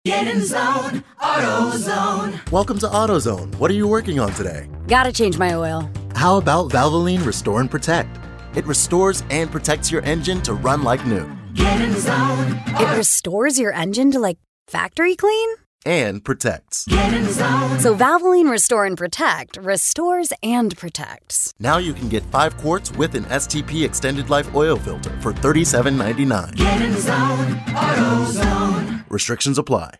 Get in zone, AutoZone. Welcome to AutoZone. What are you working on today? Gotta change my oil. How about Valvoline Restore and Protect? It restores and protects your engine to run like new. Get in zone. It restores your engine to, like, factory clean? And protects. Get in zone. So Valvoline Restore and Protect restores and protects. Now you can get 5 quarts with an STP Extended Life Oil Filter for $37.99. Get in zone, AutoZone. Restrictions apply.